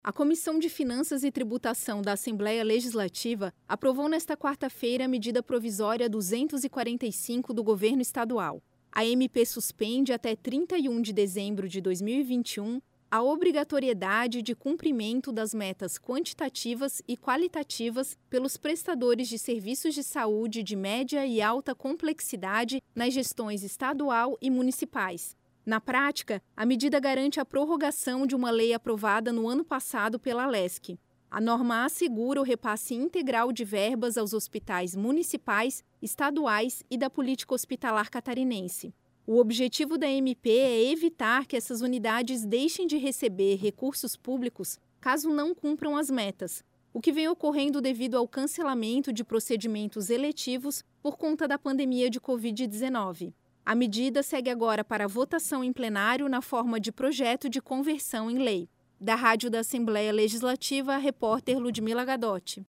A Comissão de Finanças e Tributação da Assembleia Legislativa aprovou nesta quarta-feira a medida provisória 245 do governo estadual. A MP suspende até 31 de dezembro de 2021 a obrigatoriedade de cumprimento das metas quantitativas e qualitativas pelos prestadores de serviços de saúde de média e alta complexidade nas gestões estadual e municipais. Na prática, a medida garante a prorrogação de uma lei aprovada no ano passado pela Alesc. A norma assegura o repasse integral de verbas aos hospitais municipais, estaduais e da política hospitalar catarinense. O objetivo da MP é evitar que essas unidades deixem de receber recursos públicos caso não cumpram as metas, o que vem ocorrendo devido ao cancelamento de procedimentos eletivos por conta da pandemia de Covid-19. A medida segue agora para votação em plenário na forma de projeto de conversão em lei. Da Rádio da Assembleia Legislativa, a repórter Ludmila Gadotti.